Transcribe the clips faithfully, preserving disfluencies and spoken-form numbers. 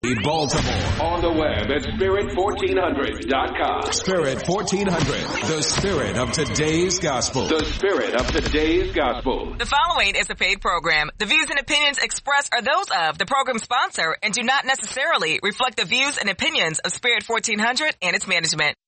Baltimore. On the web at spirit fourteen hundred dot com. Spirit fourteen hundred, the spirit of today's gospel. The spirit of today's gospel. The following is a paid program. The views and opinions expressed are those of the program sponsor and do not necessarily reflect the views and opinions of Spirit fourteen hundred and its management.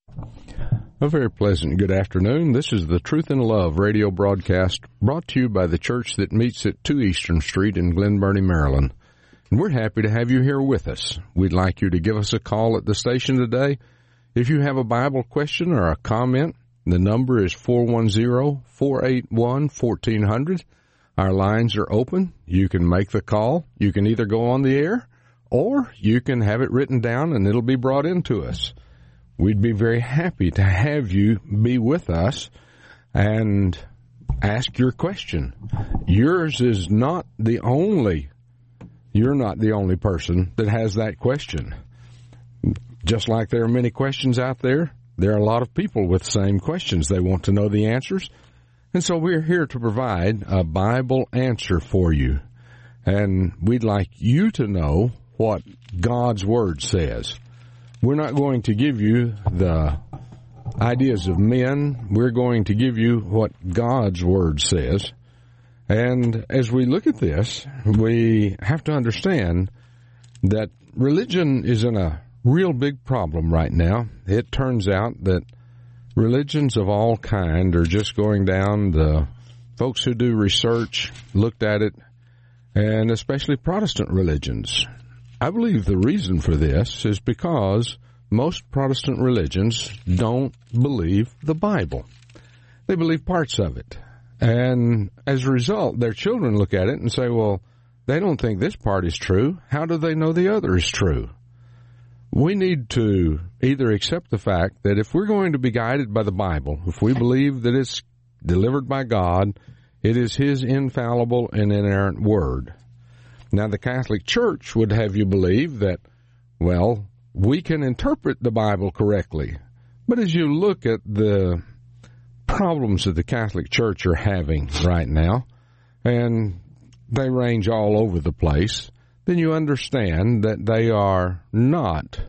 A very pleasant good afternoon. This is the Truth and Love radio broadcast brought to you by the church that meets at two Eastern Street in Glen Burnie, Maryland. And we're happy to have you here with us. We'd like you to give us a call at the station today. If you have a Bible question or a comment, the number is four one zero, four eight one, one four zero zero. Our lines are open. You can make the call. You can either go on the air or you can have it written down and it'll be brought into us. We'd be very happy to have you be with us and ask your question. Yours is not the only You're not the only person that has that question. Just like there are many questions out there, there are a lot of people with the same questions. They want to know the answers. And so we're here to provide a Bible answer for you. And we'd like you to know what God's Word says. We're not going to give you the ideas of men. We're going to give you what God's Word says. And as we look at this, we have to understand that religion is in a real big problem right now. It turns out that religions of all kind are just going down. The folks who do research looked at it, and especially Protestant religions. I believe the reason for this is because most Protestant religions don't believe the Bible. They believe parts of it. And as a result, their children look at it and say, well, they don't think this part is true. How do they know the other is true? We need to either accept the fact that if we're going to be guided by the Bible, if we believe that it's delivered by God, it is His infallible and inerrant Word. Now, the Catholic Church would have you believe that, well, we can interpret the Bible correctly. But as you look at the problems that the Catholic Church are having right now, and they range all over the place, then you understand that they are not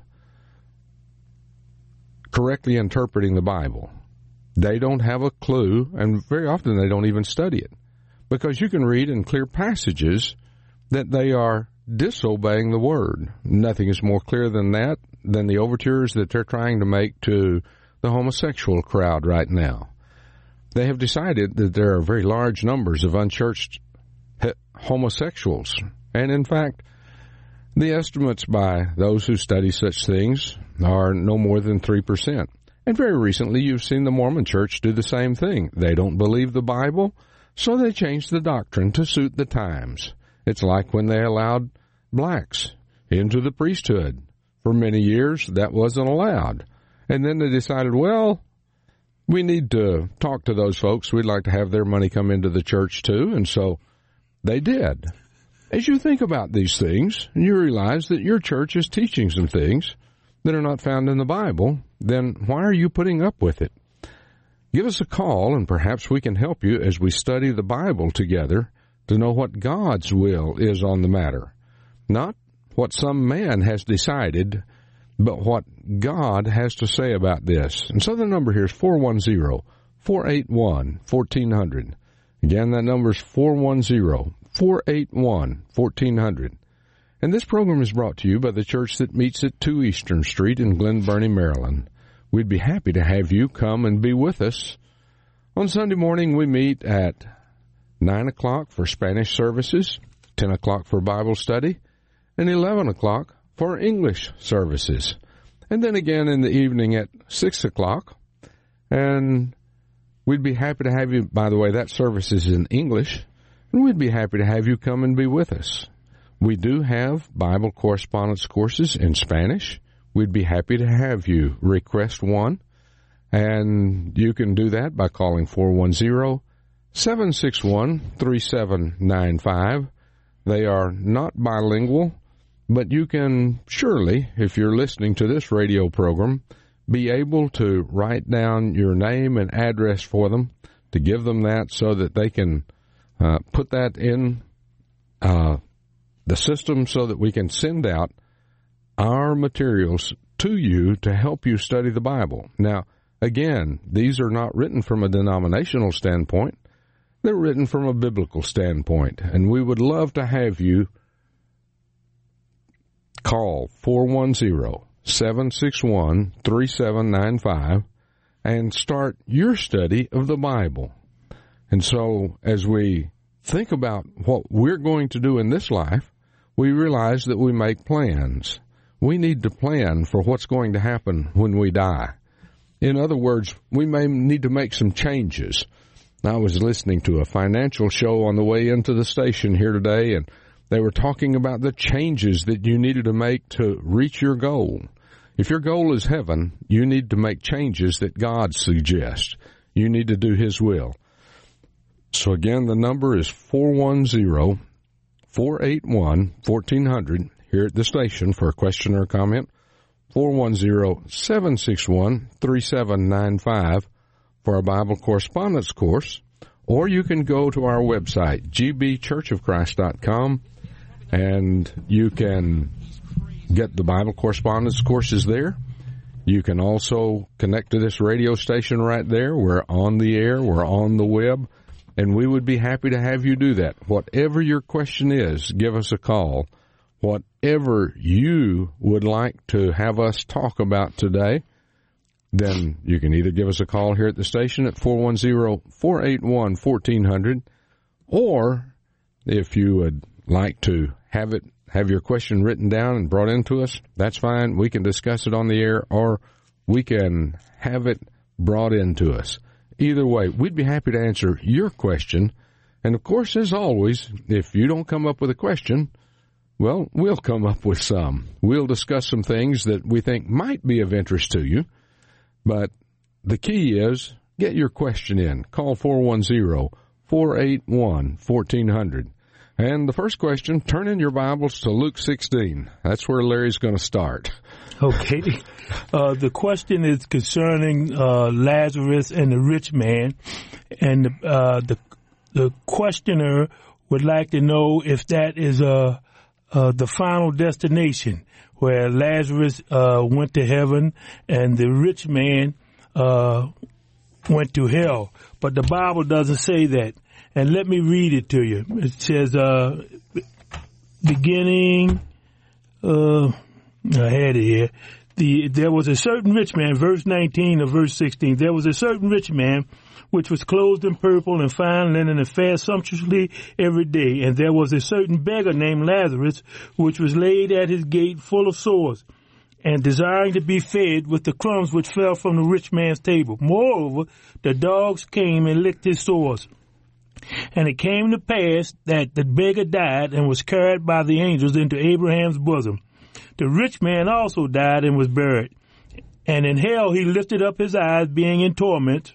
correctly interpreting the Bible. They don't have a clue, and very often they don't even study it, because you can read in clear passages that they are disobeying the Word. Nothing is more clear than that, than the overtures that they're trying to make to the homosexual crowd right now. They have decided that there are very large numbers of unchurched homosexuals. And in fact, the estimates by those who study such things are no more than three percent. And very recently, you've seen the Mormon Church do the same thing. They don't believe the Bible, so they changed the doctrine to suit the times. It's like when they allowed blacks into the priesthood. For many years, that wasn't allowed. And then they decided, well, we need to talk to those folks. We'd like to have their money come into the church, too. And so they did. As you think about these things, and you realize that your church is teaching some things that are not found in the Bible, then why are you putting up with it? Give us a call, and perhaps we can help you as we study the Bible together to know what God's will is on the matter. Not what some man has decided, but what God has to say about this. And so the number here is four one zero, four eight one, one four zero zero. Again, that number is four one zero, four eight one, one four zero zero. And this program is brought to you by the church that meets at two Eastern Street in Glen Burnie, Maryland. We'd be happy to have you come and be with us. On Sunday morning, we meet at nine o'clock for Spanish services, ten o'clock for Bible study, and eleven o'clock for English services. And then again in the evening at six o'clock. And we'd be happy to have you, by the way, that service is in English, and we'd be happy to have you come and be with us. We do have Bible correspondence courses in Spanish. We'd be happy to have you request one, and you can do that by calling four one zero, seven six one, three seven nine five. They are not bilingual, but you can surely, if you're listening to this radio program, be able to write down your name and address for them, to give them that so that they can uh, put that in uh, the system so that we can send out our materials to you to help you study the Bible. Now, again, these are not written from a denominational standpoint. They're written from a biblical standpoint, and we would love to have you call four one zero, seven six one, three seven nine five and start your study of the Bible. And so as we think about what we're going to do in this life, we realize that we make plans. We need to plan for what's going to happen when we die. In other words, we may need to make some changes. I was listening to a financial show on the way into the station here today, and they were talking about the changes that you needed to make to reach your goal. If your goal is heaven, you need to make changes that God suggests. You need to do His will. So again, the number is four one zero, four eight one, one four zero zero here at the station for a question or a comment. four one zero, seven six one, three seven nine five for our Bible correspondence course. Or you can go to our website, g b church of christ dot com, and you can get the Bible correspondence courses there. You can also connect to this radio station right there. We're on the air. We're on the web. And we would be happy to have you do that. Whatever your question is, give us a call. Whatever you would like to have us talk about today, then you can either give us a call here at the station at four one zero, four eight one, one four zero zero, or if you would like to have it, have your question written down and brought into us, that's fine. We can discuss it on the air, or we can have it brought into us. Either way, we'd be happy to answer your question. And, of course, as always, if you don't come up with a question, well, we'll come up with some. We'll discuss some things that we think might be of interest to you. But the key is get your question in. Call four one zero, four eight one, one four zero zero. And the first question, turn in your Bibles to Luke sixteen. That's where Larry's going to start. Okay. Uh, the question is concerning uh, Lazarus and the rich man. And uh, the the questioner would like to know if that is uh, uh, the final destination, where Lazarus uh, went to heaven and the rich man uh, went to hell. But the Bible doesn't say that. And let me read it to you. It says, uh, beginning, uh, I had it here. The, there was a certain rich man, verse nineteen of verse sixteen. There was a certain rich man which was clothed in purple and fine linen and fared sumptuously every day. And there was a certain beggar named Lazarus, which was laid at his gate full of sores, and desiring to be fed with the crumbs which fell from the rich man's table. Moreover, the dogs came and licked his sores. And it came to pass that the beggar died and was carried by the angels into Abraham's bosom. The rich man also died and was buried. And in hell he lifted up his eyes, being in torment,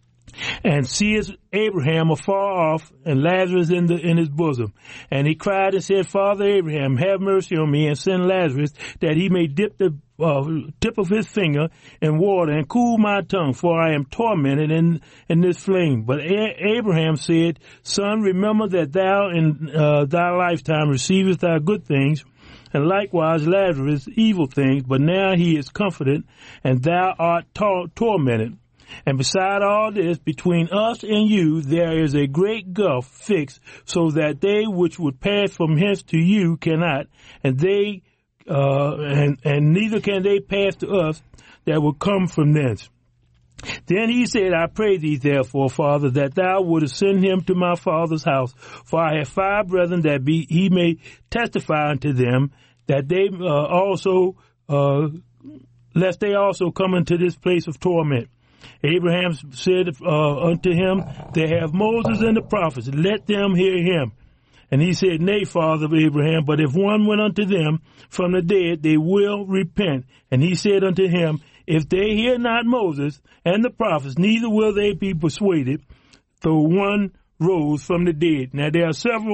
and seeth Abraham afar off, and Lazarus in the in his bosom. And he cried and said, Father Abraham, have mercy on me, and send Lazarus, that he may dip the uh, tip of his finger in water, and cool my tongue, for I am tormented in in this flame. But A- Abraham said, Son, remember that thou in uh, thy lifetime receivest thy good things, and likewise Lazarus evil things. But now he is comforted, and thou art tor- tormented. And beside all this, between us and you, there is a great gulf fixed, so that they which would pass from hence to you cannot, and they, uh, and, and neither can they pass to us that will come from thence. Then he said, I pray thee, therefore, Father, that thou wouldest send him to my father's house, for I have five brethren, that be, he may testify unto them, that they uh, also, uh, lest they also come into this place of torment. Abraham said uh, unto him, they have Moses and the prophets, let them hear him. And he said, Nay, Father Abraham, but if one went unto them from the dead, they will repent. And he said unto him, if they hear not Moses and the prophets, neither will they be persuaded, though one rose from the dead. Now, there are several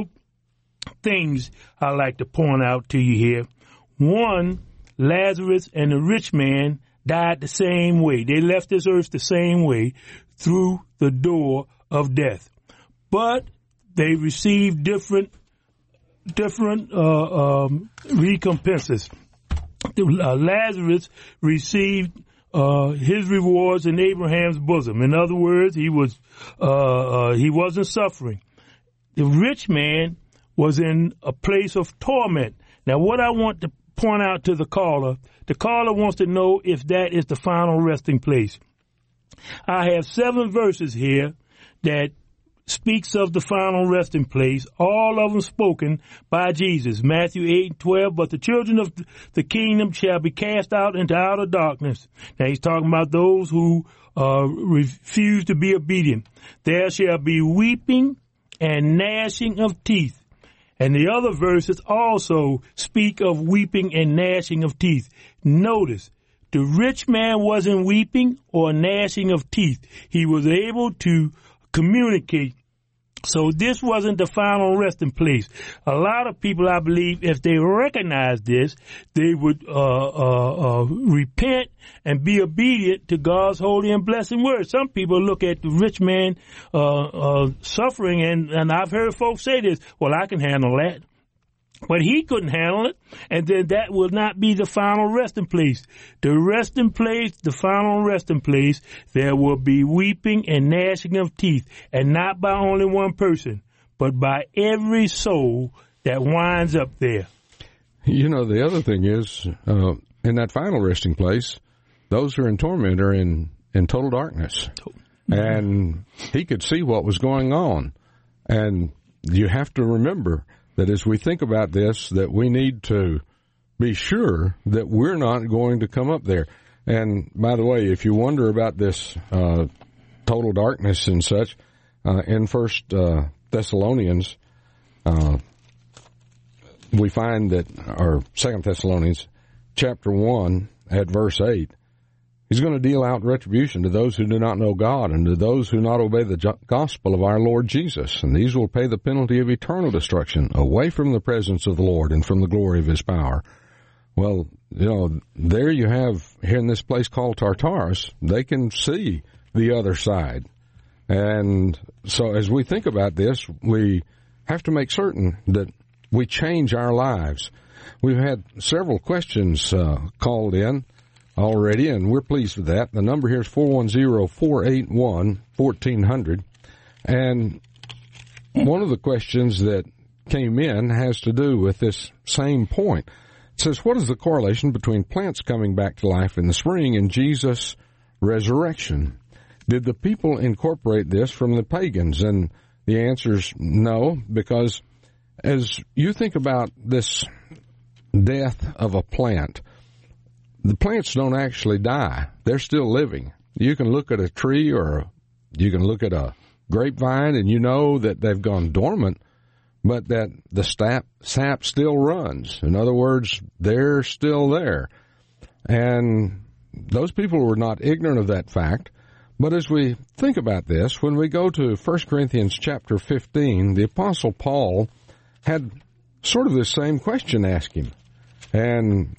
things I like to point out to you here. One, Lazarus and the rich man died the same way. They left this earth the same way, through the door of death. But they received different different uh, um, recompenses. uh, Lazarus received uh, his rewards in Abraham's bosom. In other words, he was uh, uh, he wasn't suffering. The rich man was in a place of torment. Now, what I want to point out to the caller, the caller wants to know if that is the final resting place. I have seven verses here that speaks of the final resting place, all of them spoken by Jesus. Matthew eight and twelve, but the children of the kingdom shall be cast out into outer darkness. Now he's talking about those who uh, refuse to be obedient. There shall be weeping and gnashing of teeth. And the other verses also speak of weeping and gnashing of teeth. Notice, the rich man wasn't weeping or gnashing of teeth. He was able to communicate. So this wasn't the final resting place. A lot of people, I believe, if they recognize this, they would uh, uh, uh, repent and be obedient to God's holy and blessed word. Some people look at the rich man uh, uh, suffering, and, and I've heard folks say this, well, I can handle that. But he couldn't handle it, and then that will not be the final resting place. The resting place, the final resting place, there will be weeping and gnashing of teeth, and not by only one person, but by every soul that winds up there. You know, the other thing is, uh, in that final resting place, those who are in torment are in, in total darkness. And he could see what was going on. And you have to remember that as we think about this, that we need to be sure that we're not going to come up there. And by the way, if you wonder about this uh, total darkness and such, uh, in First uh, Thessalonians, uh, we find that, or Second Thessalonians, chapter one, at verse eight, he's going to deal out retribution to those who do not know God and to those who not obey the gospel of our Lord Jesus. And these will pay the penalty of eternal destruction away from the presence of the Lord and from the glory of his power. Well, you know, there you have, here in this place called Tartarus, they can see the other side. And so as we think about this, we have to make certain that we change our lives. We've had several questions uh, called in already, and we're pleased with that. The number here is four one zero, four eight one, one four zero zero. And one of the questions that came in has to do with this same point. It says, what is the correlation between plants coming back to life in the spring and Jesus' resurrection? Did the people incorporate this from the pagans? And the answer is no, because as you think about this death of a plant, the plants don't actually die. They're still living. You can look at a tree or you can look at a grapevine and you know that they've gone dormant, but that the sap, sap still runs. In other words, they're still there. And those people were not ignorant of that fact. But as we think about this, when we go to First Corinthians chapter fifteen, the Apostle Paul had sort of the same question asked him. And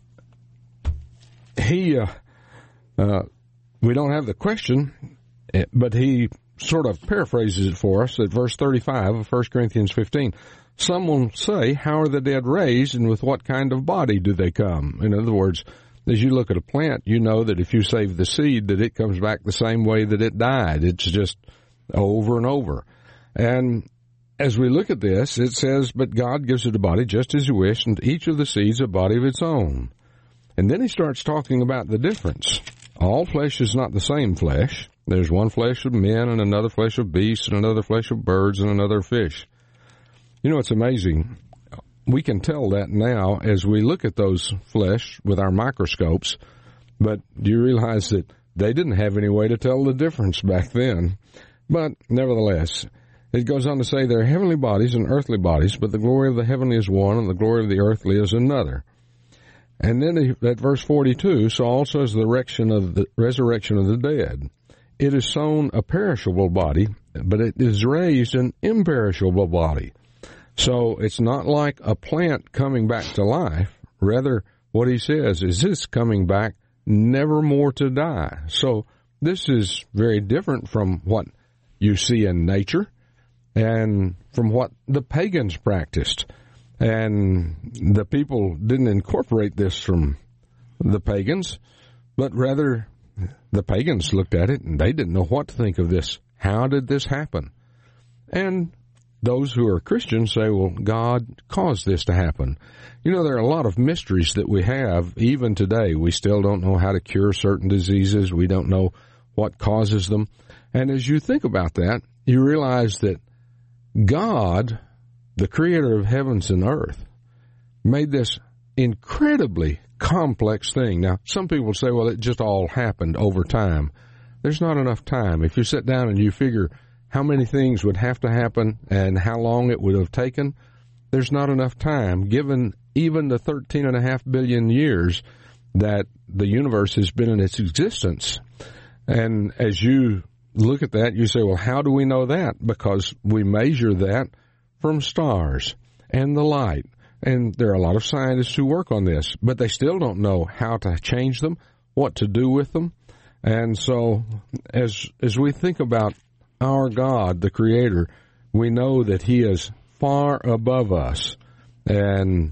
he, uh, uh, we don't have the question, but he sort of paraphrases it for us at verse thirty-five of First Corinthians fifteen. Some will say, how are the dead raised, and with what kind of body do they come? In other words, as you look at a plant, you know that if you save the seed, that it comes back the same way that it died. It's just over and over. And as we look at this, it says, but God gives it a body just as he wished, and to each of the seeds a body of its own. And then he starts talking about the difference. All flesh is not the same flesh. There's one flesh of men and another flesh of beasts and another flesh of birds and another fish. You know, it's amazing. We can tell that now as we look at those flesh with our microscopes, but do you realize that they didn't have any way to tell the difference back then? But nevertheless, it goes on to say there are heavenly bodies and earthly bodies, but the glory of the heavenly is one and the glory of the earthly is another. And then at verse forty-two, so also is the resurrection of the resurrection of the dead. It is sown a perishable body, but it is raised an imperishable body. So it's not like a plant coming back to life. Rather, what he says is this coming back never more to die. So this is very different from what you see in nature and from what the pagans practiced. And the people didn't incorporate this from the pagans, but rather the pagans looked at it and they didn't know what to think of this. How did this happen? And those who are Christians say, well, God caused this to happen. You know, there are a lot of mysteries that we have even today. We still don't know how to cure certain diseases. We don't know what causes them. And as you think about that, you realize that God, the creator of heavens and earth, made this incredibly complex thing. Now, some people say, well, it just all happened over time. There's not enough time. If you sit down and you figure how many things would have to happen and how long it would have taken, there's not enough time, given even the thirteen and a half billion years that the universe has been in its existence. And as you look at that, you say, well, how do we know that? Because we measure that from stars and the light. And there are a lot of scientists who work on this, but they still don't know how to change them, what to do with them. And so as as we think about our God, the Creator, we know that He is far above us and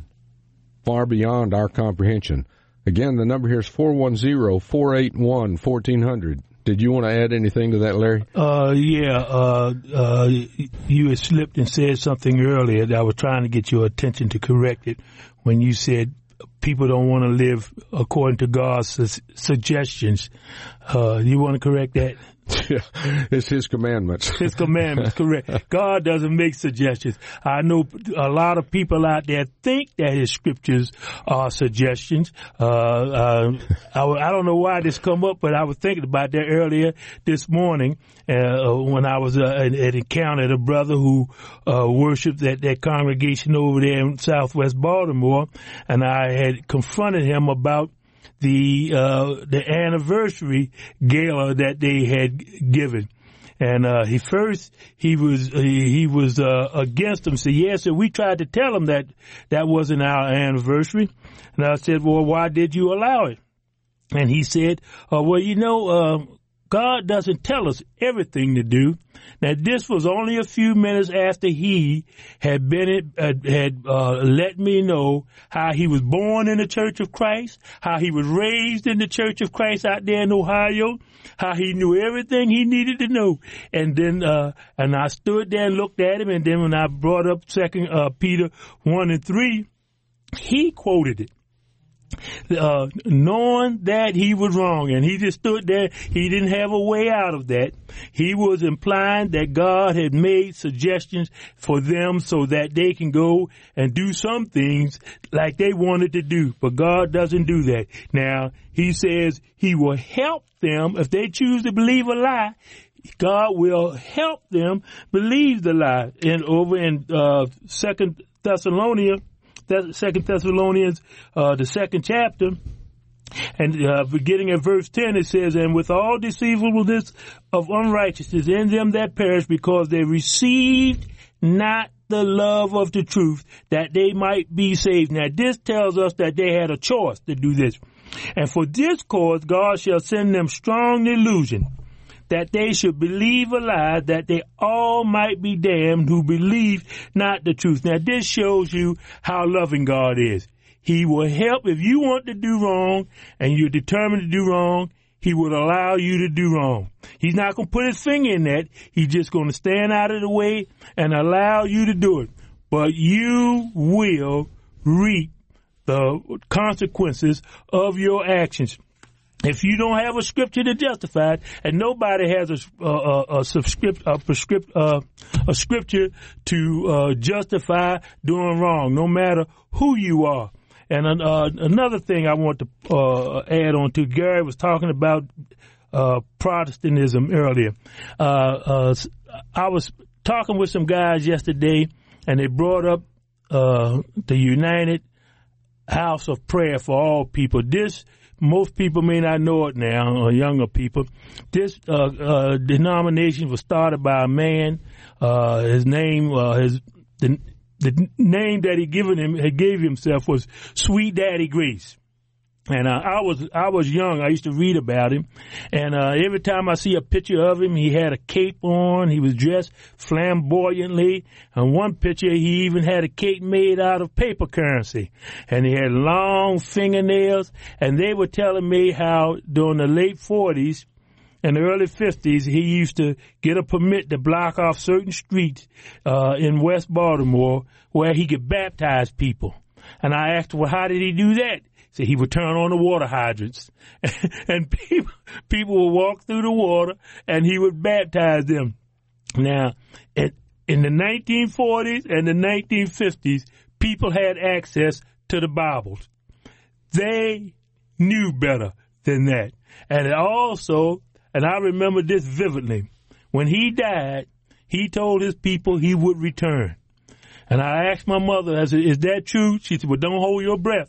far beyond our comprehension. Again, the number here is four one zero, four eight one, one four zero zero. Did you want to add anything to that, Larry? Uh, yeah, uh, uh, you had slipped and said something earlier that I was trying to get your attention to correct it when you said people don't want to live according to God's su- suggestions. Uh, you want to correct that? Yeah, it's His commandments. His commandments, correct. God doesn't make suggestions. I know a lot of people out there think that His scriptures are suggestions. Uh, uh, I, I don't know why this come up, but I was thinking about that earlier this morning uh, when I was uh, at, at encountered a brother who uh, worshipped at that congregation over there in Southwest Baltimore, and I had confronted him about the uh the anniversary gala that they had given. And uh he first he was he, he was uh against them. Said, yes, sir, we tried to tell him that that wasn't our anniversary. And I said, well, why did you allow it? And he said, uh, well, you know, uh, God doesn't tell us everything to do. Now, this was only a few minutes after he had been uh, had uh, let me know how he was born in the Church of Christ, how he was raised in the Church of Christ out there in Ohio, how he knew everything he needed to know. And then, uh, and I stood there and looked at him, and then when I brought up Second uh, Peter one and three, he quoted it. Uh, knowing that he was wrong, and he just stood there. He didn't have a way out of that. He was implying that God had made suggestions for them so that they can go and do some things like they wanted to do, but God doesn't do that. Now, he says he will help them if they choose to believe a lie. God will help them believe the lie. And over in uh, Second Thessalonians, Second Thessalonians, uh, the second chapter, and uh, beginning at verse ten, it says, and with all deceivableness of unrighteousness in them that perish, because they received not the love of the truth, that they might be saved. Now, this tells us that they had a choice to do this. And for this cause, God shall send them strong delusion, that they should believe a lie, that they all might be damned who believe not the truth. Now, this shows you how loving God is. He will help if you want to do wrong and you're determined to do wrong. He will allow you to do wrong. He's not going to put his finger in that. He's just going to stand out of the way and allow you to do it. But you will reap the consequences of your actions. If you don't have a scripture to justify it, and nobody has a a, a, subscript, a, prescript, uh, a scripture to uh, justify doing wrong, no matter who you are. And uh, another thing I want to uh, add on to, Gary was talking about uh, Protestantism earlier. Uh, uh, I was talking with some guys yesterday, and they brought up uh, the United House of Prayer for All People. This Most people may not know it now, or younger people. This uh, uh, denomination was started by a man. Uh, his name, uh, his the, the name that he given him, he gave himself was Sweet Daddy Grace. And uh, I was I was young. I used to read about him. And uh, every time I see a picture of him, he had a cape on. He was dressed flamboyantly. And one picture, he even had a cape made out of paper currency. And he had long fingernails. And they were telling me how during the late forties and the early fifties, he used to get a permit to block off certain streets uh, in West Baltimore where he could baptize people. And I asked, well, how did he do that? So he would turn on the water hydrants, and people people would walk through the water, and he would baptize them. Now, in, in the nineteen forties and the nineteen fifties, people had access to the Bibles. They knew better than that. And also, and I remember this vividly, when he died, he told his people he would return. And I asked my mother, I said, is that true? She said, well, don't hold your breath.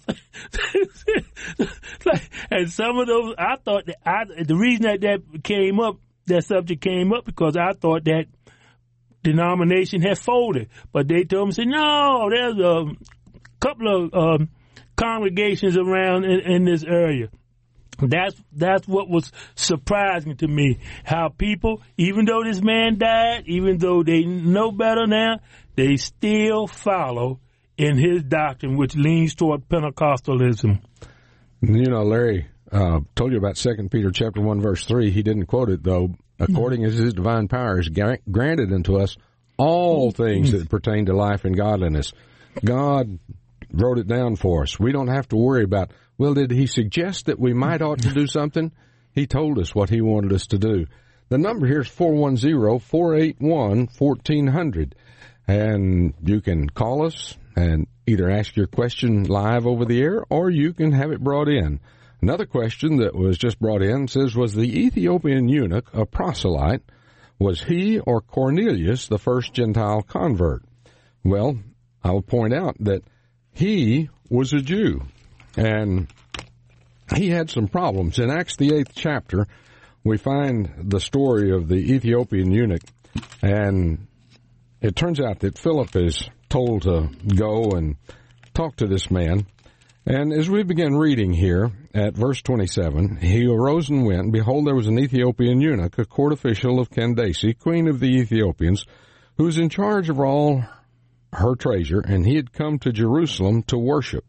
And some of those, I thought that I, the reason that that came up, that subject came up, because I thought that denomination had folded. But they told me, said, no, there's a couple of um, congregations around in, in this area. That's that's what was surprising to me, how people, even though this man died, even though they know better now, they still follow in his doctrine, which leans toward Pentecostalism. You know, Larry uh, told you about Second Peter chapter one, verse three. He didn't quote it, though. According as his divine power is gra- granted unto us all things that pertain to life and godliness. God wrote it down for us. We don't have to worry about, well, did he suggest that we might ought to do something? He told us what he wanted us to do. The number here is four one zero, four eight one, one four zero zero. And you can call us and either ask your question live over the air, or you can have it brought in. Another question that was just brought in says, was the Ethiopian eunuch a proselyte? Was he or Cornelius the first Gentile convert? Well, I will point out that he was a Jew, and he had some problems. In Acts, the eighth chapter, we find the story of the Ethiopian eunuch, and it turns out that Philip is told to go and talk to this man. And as we begin reading here at verse twenty-seven, he arose and went, and behold, there was an Ethiopian eunuch, a court official of Candace, queen of the Ethiopians, who was in charge of all her treasure, and he had come to Jerusalem to worship.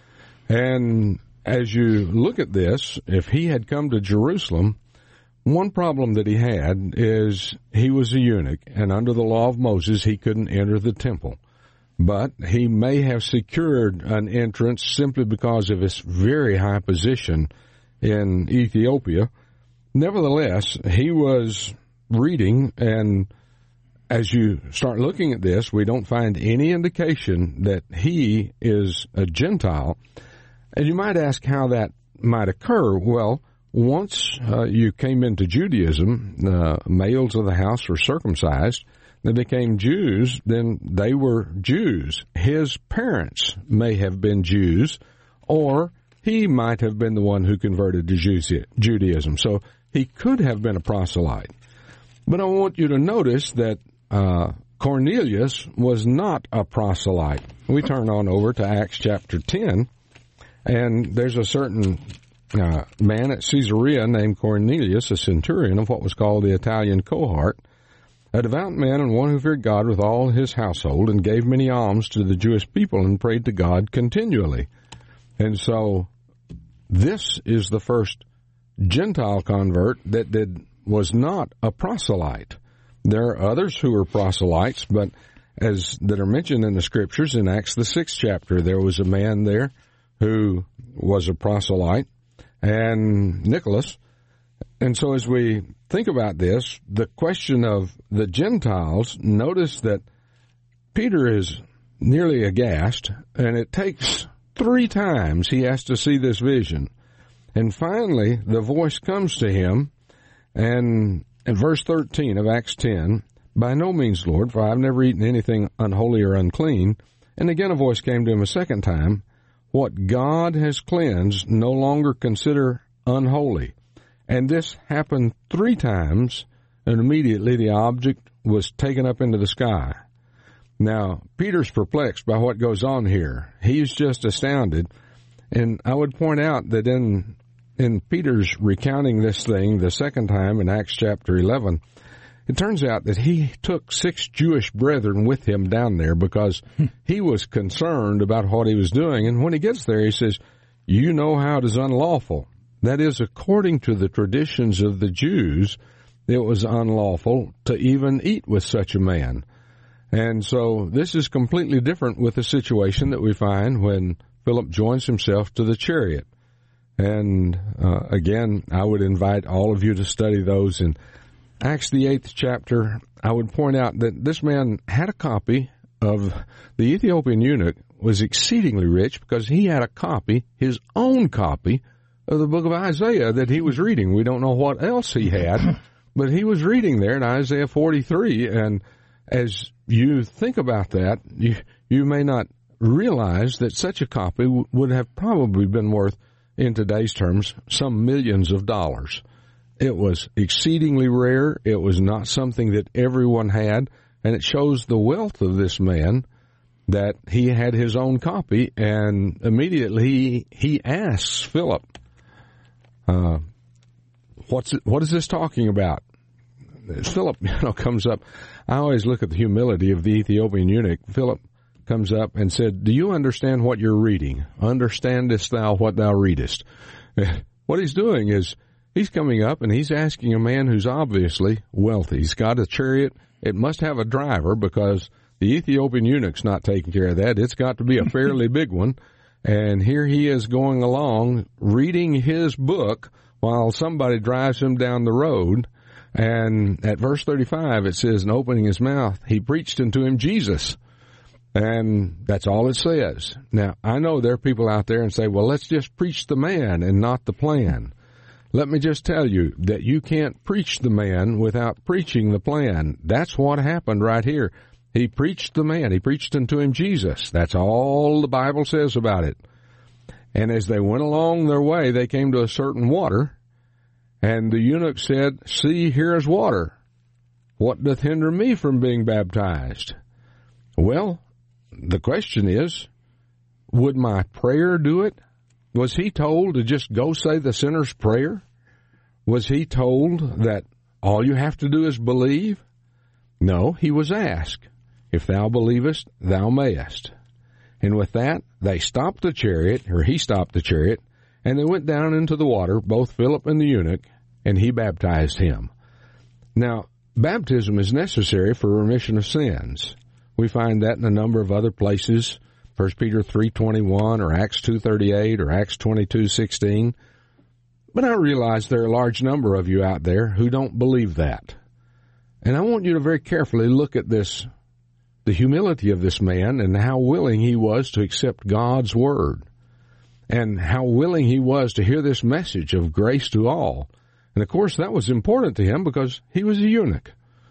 And as you look at this, if he had come to Jerusalem, one problem that he had is he was a eunuch, and under the law of Moses, he couldn't enter the temple. But he may have secured an entrance simply because of his very high position in Ethiopia. Nevertheless, he was reading, and as you start looking at this, we don't find any indication that he is a Gentile. And you might ask how that might occur. Well, once uh, you came into Judaism, uh, males of the house were circumcised. They became Jews, then they were Jews. His parents may have been Jews, or he might have been the one who converted to Judaism. So he could have been a proselyte. But I want you to notice that uh, Cornelius was not a proselyte. We turn on over to Acts chapter ten, and there's a certain uh, man at Caesarea named Cornelius, a centurion of what was called the Italian cohort, a devout man and one who feared God with all his household, and gave many alms to the Jewish people and prayed to God continually. And so this is the first Gentile convert that did was not a proselyte. There are others who are proselytes, but as that are mentioned in the Scriptures, in Acts the sixth chapter, there was a man there who was a proselyte, and Nicholas. And so as we think about this, the question of the Gentiles, notice that Peter is nearly aghast, and it takes three times he has to see this vision. And finally, the voice comes to him, and in verse thirteen of Acts ten, by no means, Lord, for I have never eaten anything unholy or unclean. And again a voice came to him a second time, what God has cleansed, no longer consider unholy. And this happened three times, and immediately the object was taken up into the sky. Now, Peter's perplexed by what goes on here. He's just astounded. And I would point out that in in Peter's recounting this thing the second time in Acts chapter eleven, it turns out that he took six Jewish brethren with him down there because he was concerned about what he was doing. And when he gets there, he says, you know how it is unlawful. That is, according to the traditions of the Jews, it was unlawful to even eat with such a man. And so this is completely different with the situation that we find when Philip joins himself to the chariot. And uh, again, I would invite all of you to study those. In Acts, the eighth chapter, I would point out that this man had a copy of the Ethiopian eunuch, was exceedingly rich because he had a copy, his own copy, of the book of Isaiah that he was reading. We don't know what else he had, but he was reading there in Isaiah forty-three. And as you think about that, you, you may not realize that such a copy w- would have probably been worth, in today's terms, some millions of dollars. It was exceedingly rare. It was not something that everyone had, and it shows the wealth of this man that he had his own copy. And immediately he, he asks Philip, uh, what's it, what is this talking about? Philip, you know, comes up. I always look at the humility of the Ethiopian eunuch. Philip comes up and said, do you understand what you're reading? Understandest thou what thou readest? What he's doing is he's coming up and he's asking a man who's obviously wealthy. He's got a chariot. It must have a driver because the Ethiopian eunuch's not taking care of that. It's got to be a fairly big one. And here he is going along reading his book while somebody drives him down the road. And at verse thirty-five, it says, and opening his mouth, he preached unto him Jesus. And that's all it says. Now, I know there are people out there and say, well, let's just preach the man and not the plan. Let me just tell you that you can't preach the man without preaching the plan. That's what happened right here. He preached the man. He preached unto him Jesus. That's all the Bible says about it. And as they went along their way, they came to a certain water, and the eunuch said, see, here is water. What doth hinder me from being baptized? Well, the question is, would my prayer do it? Was he told to just go say the sinner's prayer? Was he told that all you have to do is believe? No, he was asked, if thou believest, thou mayest. And with that, they stopped the chariot, or he stopped the chariot, and they went down into the water, both Philip and the eunuch, and he baptized him. Now, baptism is necessary for remission of sins. We find that in a number of other places, First Peter three twenty-one, or Acts two thirty-eight, or Acts twenty-two sixteen. But I realize there are a large number of you out there who don't believe that. And I want you to very carefully look at this, the humility of this man and how willing he was to accept God's word, and how willing he was to hear this message of grace to all. And, of course, that was important to him because he was a eunuch.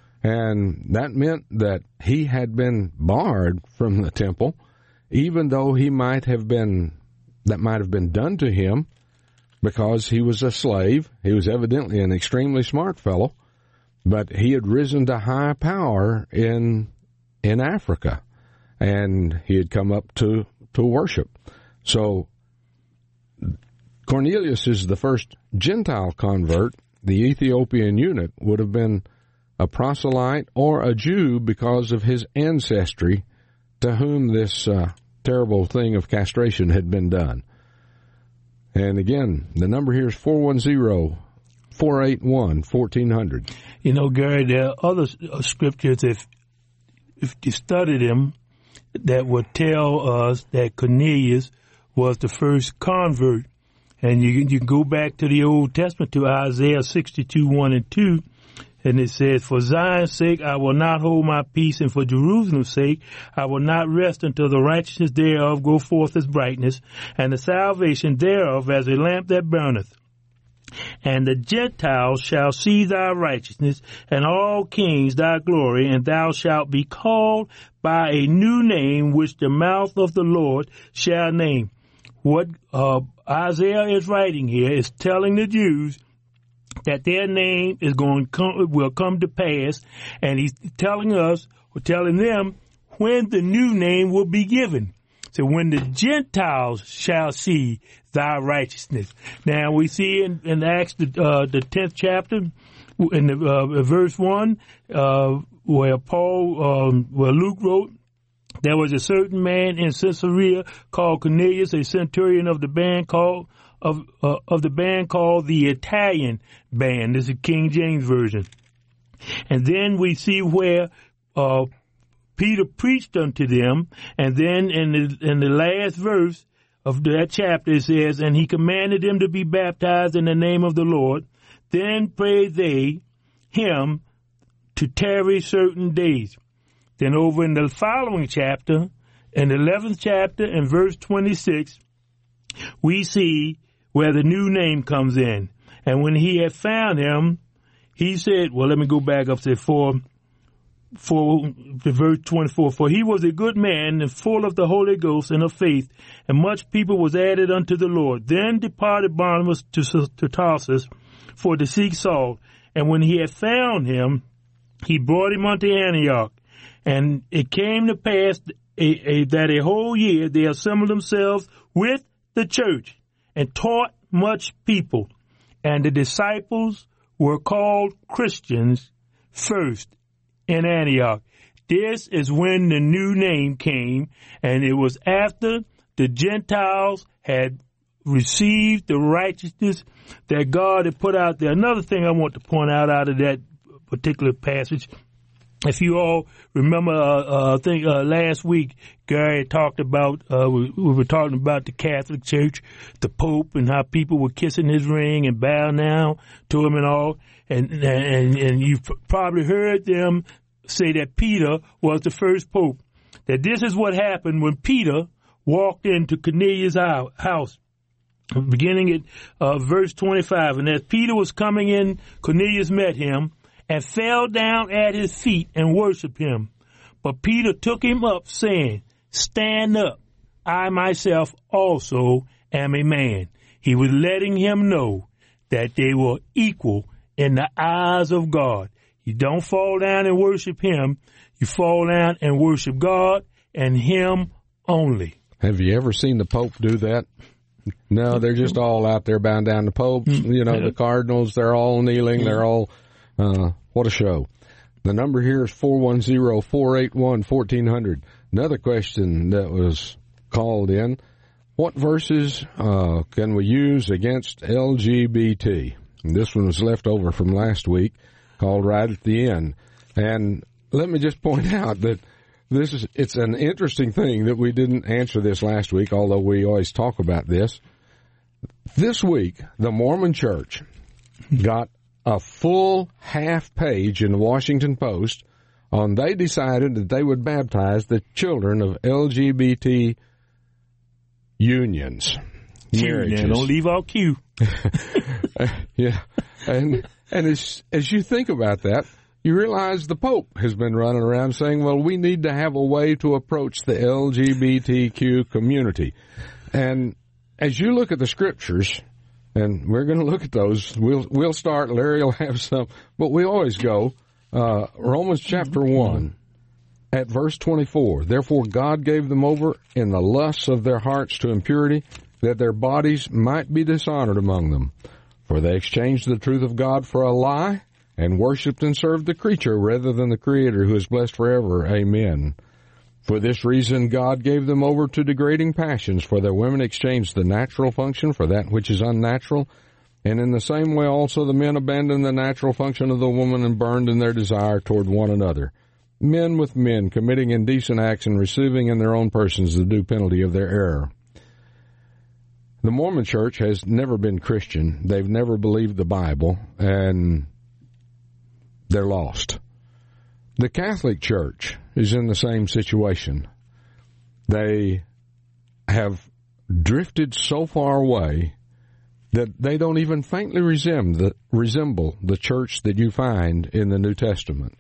And that meant that he had been barred from the temple, even though he might have been, that might have been done to him because he was a slave. He was evidently an extremely smart fellow, but he had risen to high power in in Africa, and he had come up to, to worship. So Cornelius is the first Gentile convert. The Ethiopian eunuch would have been a proselyte or a Jew because of his ancestry, to whom this uh, terrible thing of castration had been done. And again, the number here is four one zero, four eight one, one four zero zero. You know, Gary, there are other scriptures, if if you study them, that would tell us that Cornelius was the first convert. And you, you can go back to the Old Testament, to Isaiah sixty-two, one and two, and it says, for Zion's sake I will not hold my peace, and for Jerusalem's sake I will not rest until the righteousness thereof go forth as brightness, and the salvation thereof as a lamp that burneth. And the Gentiles shall see thy righteousness, and all kings thy glory, and thou shalt be called by a new name which the mouth of the Lord shall name. What uh, Isaiah is writing here is telling the Jews that their name is going to come, will come to pass, and he's telling us, or telling them, when the new name will be given. So when the Gentiles shall see thy righteousness. Now we see in, in Acts, the, uh, the tenth chapter, in the, uh, verse one, uh, where Paul, um, where Luke wrote, there was a certain man in Caesarea called Cornelius, a centurion of the band called, of, uh, of the band called the Italian band. This is King James Version. And then we see where, uh, Peter preached unto them, and then in the, in the last verse of that chapter it says, and he commanded them to be baptized in the name of the Lord. Then prayed they him to tarry certain days. Then over in the following chapter, in the eleventh chapter and verse twenty-six, we see where the new name comes in. And when he had found him, he said, well, let me go back up to four. For the verse twenty-four, for he was a good man and full of the Holy Ghost and of faith, and much people was added unto the Lord. Then departed Barnabas to, to Tarsus for to seek Saul, and when he had found him, he brought him unto Antioch. And it came to pass a, a, that a whole year they assembled themselves with the church and taught much people, and the disciples were called Christians first in Antioch. This is when the new name came, and it was after the Gentiles had received the righteousness that God had put out there. Another thing I want to point out out of that particular passage, if you all remember, uh, uh, I think uh, last week Gary talked about, uh, we, we were talking about the Catholic Church, the Pope, and how people were kissing his ring and bowing down to him and all. And, and, and you've probably heard them say that Peter was the first pope. That this is what happened when Peter walked into Cornelius' house, beginning at uh, verse twenty-five. And as Peter was coming in, Cornelius met him and fell down at his feet and worshiped him. But Peter took him up, saying, stand up, I myself also am a man. He was letting him know that they were equal in the eyes of God. You don't fall down and worship him. You fall down and worship God and him only. Have you ever seen the Pope do that? No, they're just all out there bowing down. The Pope, you know, the cardinals, they're all kneeling. They're all, uh, what a show. The number here is four one zero, four eight one, one four zero zero. Another question that was called in, what verses uh, can we use against L G B T? And this one was left over from last week, called right at the end. And let me just point out that this is, it's an interesting thing that we didn't answer this last week, although we always talk about this. This week, the Mormon Church got a full half page in the Washington Post on they decided that they would baptize the children of L G B T unions. Marriages. Yeah, don't leave out Q. Yeah, and and as as you think about that, you realize the Pope has been running around saying, well, we need to have a way to approach the L G B T Q community. And as you look at the scriptures, and we're going to look at those, we'll we'll start, Larry will have some, but we always go, uh, Romans chapter one, at verse twenty-four, therefore God gave them over in the lusts of their hearts to impurity, that their bodies might be dishonored among them. For they exchanged the truth of God for a lie, and worshipped and served the creature rather than the Creator, who is blessed forever. Amen. For this reason God gave them over to degrading passions, for their women exchanged the natural function for that which is unnatural. And in the same way also the men abandoned the natural function of the woman and burned in their desire toward one another. Men with men, committing indecent acts and receiving in their own persons the due penalty of their error. The Mormon Church has never been Christian. They've never believed the Bible, and they're lost. The Catholic Church is in the same situation. They have drifted so far away that they don't even faintly resemble the, resemble the church that you find in the New Testament.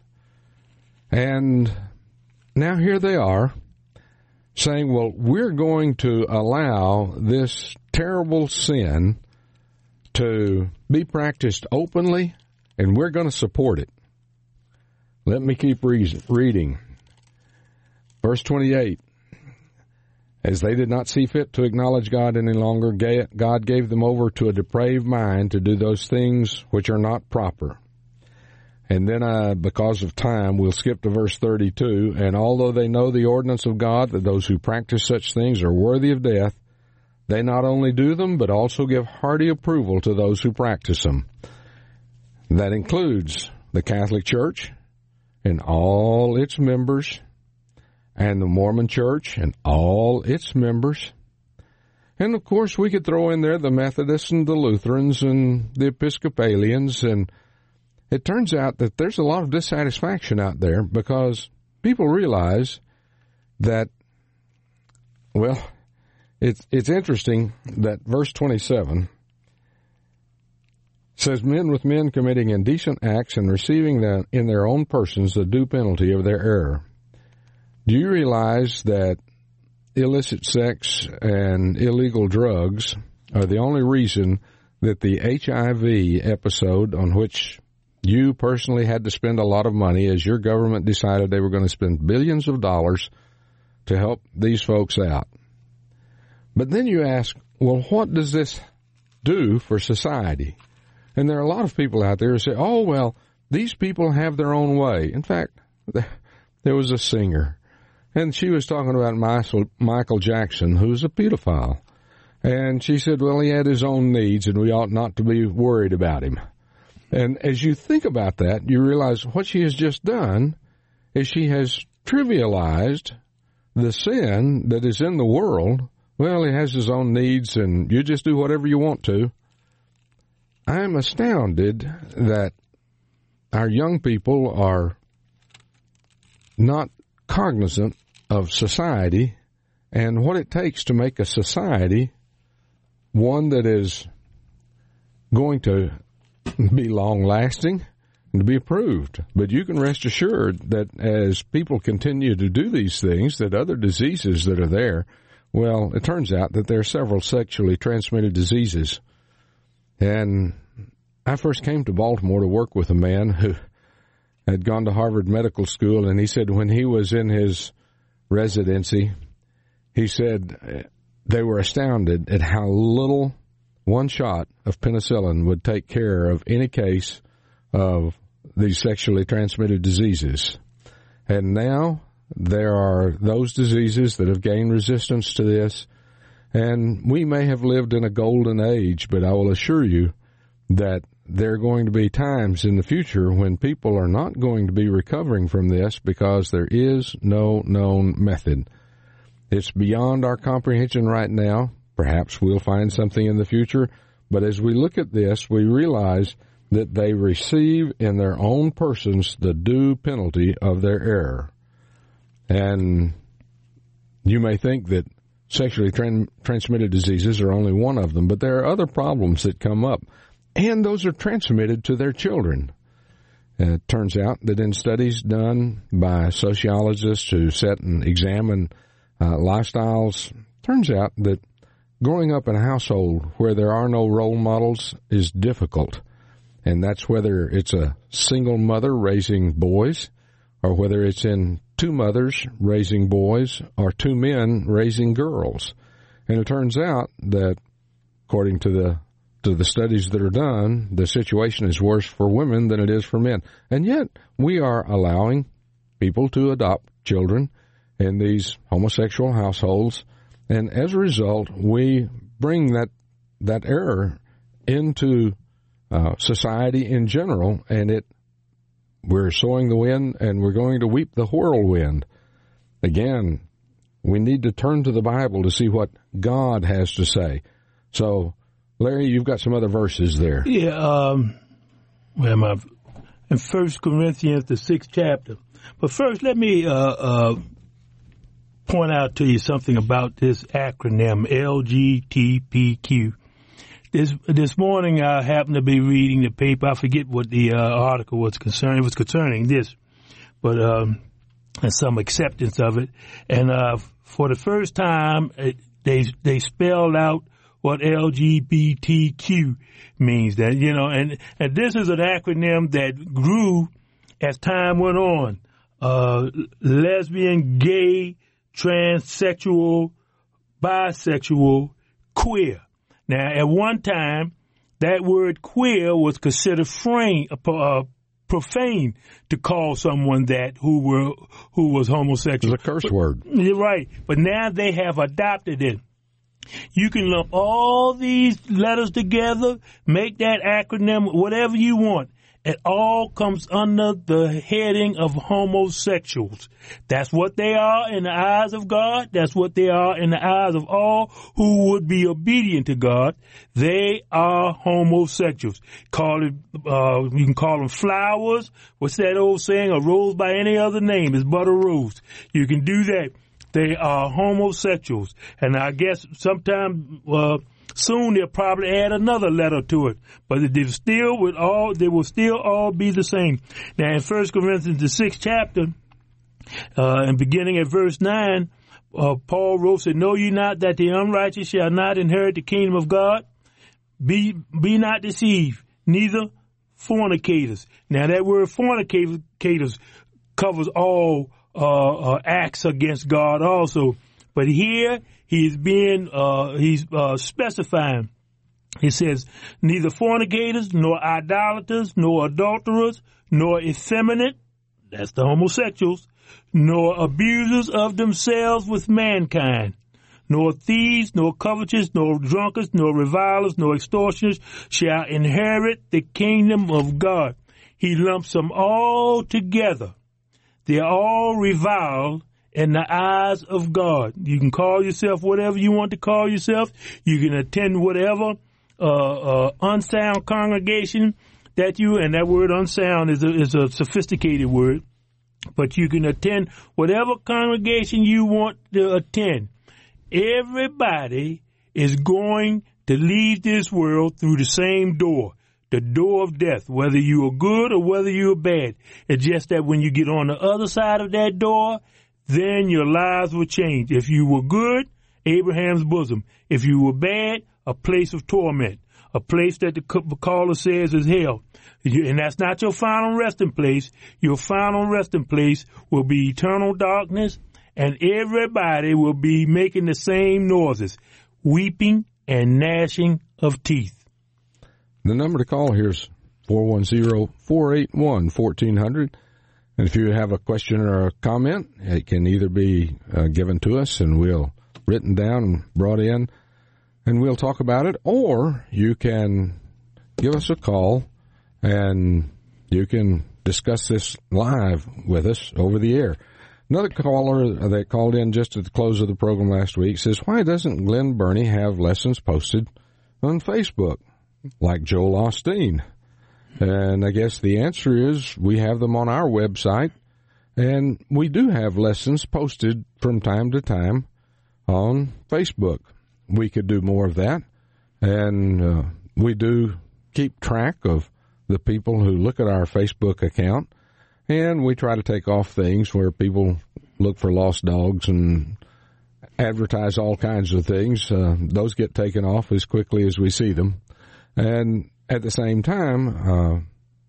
And now here they are saying, well, we're going to allow this terrible sin to be practiced openly, and we're going to support it. Let me keep re- reading. Verse twenty-eight. As they did not see fit to acknowledge God any longer, God gave them over to a depraved mind to do those things which are not proper. And then, uh, because of time, we'll skip to verse thirty-two. And although they know the ordinance of God, that those who practice such things are worthy of death, they not only do them, but also give hearty approval to those who practice them. That includes the Catholic Church and all its members, and the Mormon Church and all its members. And, of course, we could throw in there the Methodists and the Lutherans and the Episcopalians. And it turns out that there's a lot of dissatisfaction out there because people realize that, well, it's it's interesting that verse twenty-seven says, men with men committing indecent acts and receiving the, in their own persons the due penalty of their error. Do you realize that illicit sex and illegal drugs are the only reason that the H I V episode on which you personally had to spend a lot of money as your government decided they were going to spend billions of dollars to help these folks out? But then you ask, well, what does this do for society? And there are a lot of people out there who say, oh, well, these people have their own way. In fact, there was a singer, and she was talking about Michael Jackson, who's a pedophile. And she said, well, he had his own needs, and we ought not to be worried about him. And as you think about that, you realize what she has just done is she has trivialized the sin that is in the world. Well, he has his own needs, and you just do whatever you want to. I'm astounded that our young people are not cognizant of society and what it takes to make a society one that is going to be long-lasting and to be approved. But you can rest assured that as people continue to do these things, that other diseases that are there, well, it turns out that there are several sexually transmitted diseases. And I first came to Baltimore to work with a man who had gone to Harvard Medical School, and he said when he was in his residency, he said they were astounded at how little one shot of penicillin would take care of any case of these sexually transmitted diseases. And now there are those diseases that have gained resistance to this, and we may have lived in a golden age, but I will assure you that there are going to be times in the future when people are not going to be recovering from this because there is no known method. It's beyond our comprehension right now. Perhaps we'll find something in the future, but as we look at this, we realize that they receive in their own persons the due penalty of their error. And you may think that sexually tran- transmitted diseases are only one of them, but there are other problems that come up, and those are transmitted to their children. Uh, it turns out that in studies done by sociologists who sit and examine uh, lifestyles, turns out that growing up in a household where there are no role models is difficult, and that's whether it's a single mother raising boys or whether it's in two mothers raising boys or two men raising girls. And it turns out that, according to the to the studies that are done, the situation is worse for women than it is for men. And yet we are allowing people to adopt children in these homosexual households, and as a result, we bring that that error into uh, society in general, and it we're sowing the wind, and we're going to weep the whirlwind. Again, we need to turn to the Bible to see what God has to say. So, Larry, you've got some other verses there. Yeah, um, where am I? In First Corinthians, the sixth chapter. But first, let me uh, uh, point out to you something about this acronym, L G B T Q. This this morning, I happened to be reading the paper. I forget what the uh, article was concerning. It was concerning this, but um, and some acceptance of it. And uh, for the first time, it, they they spelled out what L G B T Q means. That you know, and and this is an acronym that grew as time went on. Uh, lesbian, gay, transsexual, bisexual, queer. Now, at one time, that word queer was considered frame, uh, profane to call someone that who were who was homosexual. It's a curse but, word. You're right. But now they have adopted it. You can lump all these letters together, make that acronym, whatever you want. It all comes under the heading of homosexuals. That's what they are in the eyes of God. That's what they are in the eyes of all who would be obedient to God. They are homosexuals. Call it, uh, you can call them flowers. What's that old saying? A rose by any other name is but a rose. You can do that. They are homosexuals. And I guess sometime, uh, soon they'll probably add another letter to it, but they still would all they will still all be the same. Now in First Corinthians the sixth chapter, uh, and beginning at verse nine, uh, Paul wrote, said, "Know ye not that the unrighteous shall not inherit the kingdom of God? Be be not deceived, neither fornicators." Now that word fornicators covers all uh, uh, acts against God also, but here He's being, uh, he's, uh, specifying. He says, neither fornicators, nor idolaters, nor adulterers, nor effeminate, that's the homosexuals, nor abusers of themselves with mankind, nor thieves, nor covetous, nor drunkards, nor revilers, nor extortioners shall inherit the kingdom of God. He lumps them all together. They're all reviled in the eyes of God. You can call yourself whatever you want to call yourself. You can attend whatever uh, uh, unsound congregation that you, and that word unsound is a, is a sophisticated word, but you can attend whatever congregation you want to attend. Everybody is going to leave this world through the same door, the door of death, whether you are good or whether you are bad. It's just that when you get on the other side of that door, then your lives will change. If you were good, Abraham's bosom. If you were bad, a place of torment, a place that the caller says is hell. And that's not your final resting place. Your final resting place will be eternal darkness, and everybody will be making the same noises, weeping and gnashing of teeth. The number to call here is four one zero, four eight one, one four zero zero. And if you have a question or a comment, it can either be uh, given to us and we'll written down and brought in and we'll talk about it, or you can give us a call and you can discuss this live with us over the air. Another caller that called in just at the close of the program last week says, why doesn't Glenn Burney have lessons posted on Facebook like Joel Osteen? And I guess the answer is we have them on our website, and we do have lessons posted from time to time on Facebook. We could do more of that, and uh, we do keep track of the people who look at our Facebook account, and we try to take off things where people look for lost dogs and advertise all kinds of things. Uh, those get taken off as quickly as we see them. And at the same time, uh,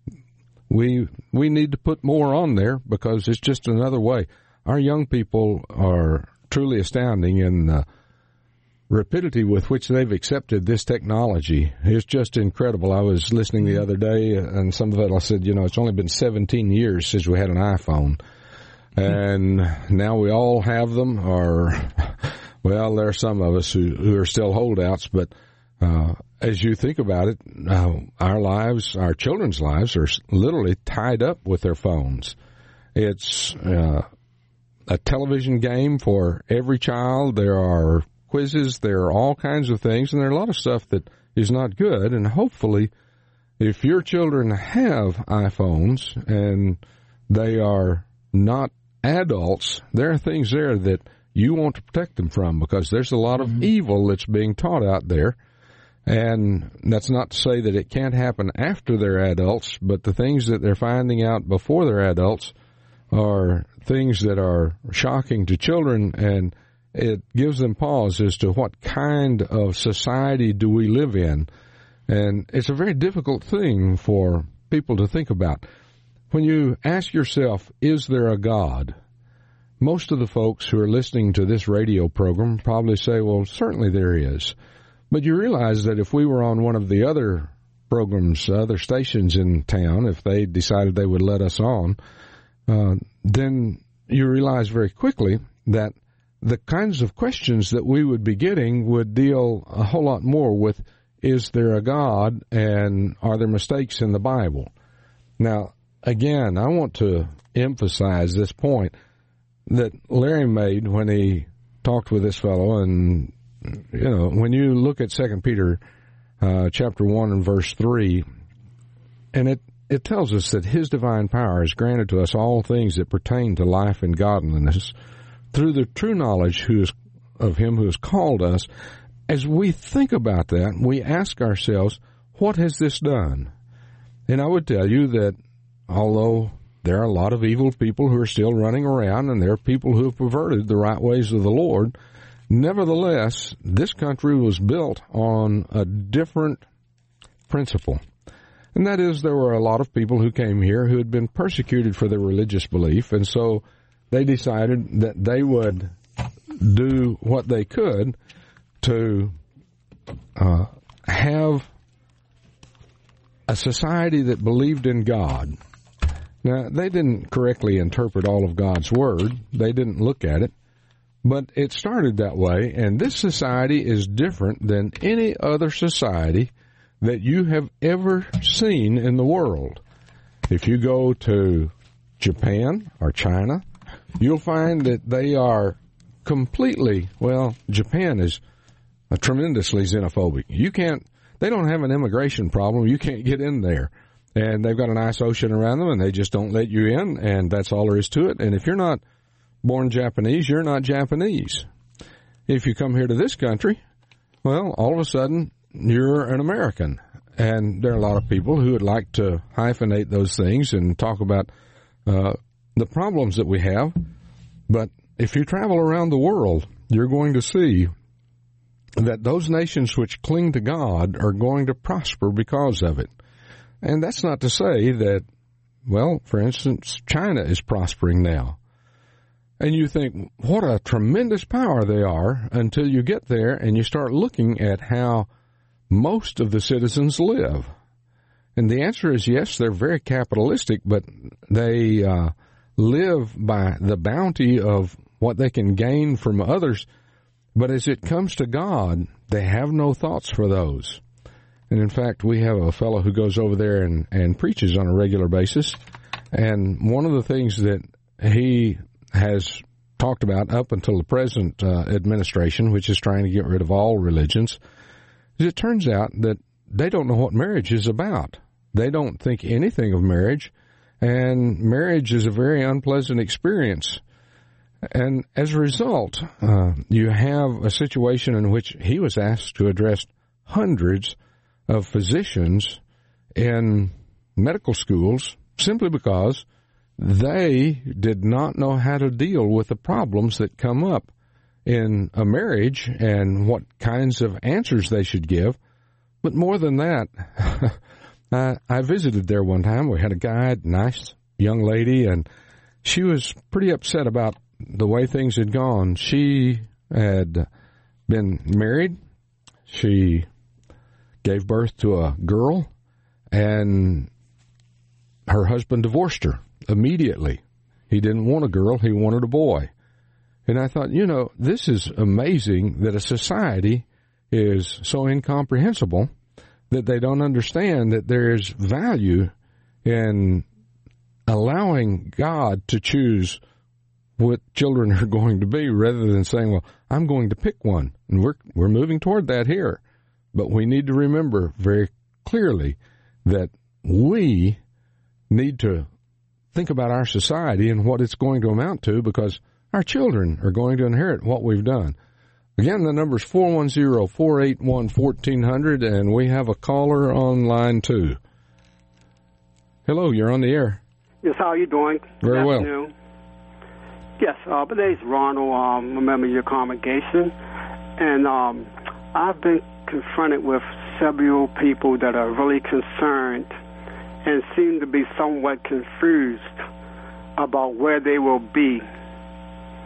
we we need to put more on there because it's just another way. Our young people are truly astounding in the rapidity with which they've accepted this technology. It's just incredible. I was listening the other day, and some of it I said, you know, it's only been seventeen years since we had an iPhone. And now we all have them, or, well, there are some of us who, who are still holdouts, but Uh, as you think about it, uh, our lives, our children's lives are literally tied up with their phones. It's uh, a television game for every child. There are quizzes. There are all kinds of things, and there are a lot of stuff that is not good. And hopefully, if your children have iPhones and they are not adults, there are things there that you want to protect them from because there's a lot of mm-hmm. evil that's being taught out there. And that's not to say that it can't happen after they're adults, but the things that they're finding out before they're adults are things that are shocking to children, and it gives them pause as to what kind of society do we live in. And it's a very difficult thing for people to think about. When you ask yourself, is there a God? most of the folks who are listening to this radio program probably say, well, certainly there is. But you realize that if we were on one of the other programs, other stations in town, if they decided they would let us on, uh, then you realize very quickly that the kinds of questions that we would be getting would deal a whole lot more with, is there a God and are there mistakes in the Bible? Now, again, I want to emphasize this point that Larry made when he talked with this fellow. And, you know, when you look at Second Peter uh, chapter one and verse three, and it, it tells us that his divine power has granted to us all things that pertain to life and godliness through the true knowledge who is, of him who has called us. As we think about that, we ask ourselves, what has this done? And I would tell you that although there are a lot of evil people who are still running around, and there are people who have perverted the right ways of the Lord, nevertheless, this country was built on a different principle. And that is, there were a lot of people who came here who had been persecuted for their religious belief, and so they decided that they would do what they could to uh, have a society that believed in God. Now, they didn't correctly interpret all of God's Word. They didn't look at it. But it started that way, and this society is different than any other society that you have ever seen in the world. If you go to Japan or China, you'll find that they are completely, well, Japan is tremendously xenophobic. You can't, they don't have an immigration problem. You can't get in there. And they've got an ice ocean around them, and they just don't let you in, and that's all there is to it. And if you're not born Japanese, you're not Japanese. If you come here to this country, well, all of a sudden, you're an American. And there are a lot of people who would like to hyphenate those things and talk about uh, the problems that we have. But if you travel around the world, you're going to see that those nations which cling to God are going to prosper because of it. And that's not to say that, well, for instance, China is prospering now. And you think, what a tremendous power they are, until you get there and you start looking at how most of the citizens live. And the answer is yes, they're very capitalistic, but they uh, live by the bounty of what they can gain from others. But as it comes to God, they have no thoughts for those. And in fact, we have a fellow who goes over there and, and preaches on a regular basis. And one of the things that he has talked about up until the present uh, administration, which is trying to get rid of all religions, is it turns out that they don't know what marriage is about. They don't think anything of marriage, and marriage is a very unpleasant experience. And as a result, uh, you have a situation in which he was asked to address hundreds of physicians in medical schools simply because they did not know how to deal with the problems that come up in a marriage and what kinds of answers they should give. But more than that, I, I visited there one time. We had a guide, nice young lady, and she was pretty upset about the way things had gone. She had been married. She gave birth to a girl, and her husband divorced her immediately. He didn't want a girl, he wanted a boy. And I thought, you know, this is amazing that a society is so incomprehensible that they don't understand that there is value in allowing God to choose what children are going to be, rather than saying, well, I'm going to pick one. And we're we're moving toward that here. But we need to remember very clearly that we need to think about our society and what it's going to amount to, because our children are going to inherit what we've done. Again, the number is four one zero, four eight one, one four zero zero, and we have a caller on line two. Hello, you're on the air. Yes, how are you doing? Very well. Afternoon. Yes, uh, my name is Ronald. Um, remember your congregation. And um, I've been confronted with several people that are really concerned and seem to be somewhat confused about where they will be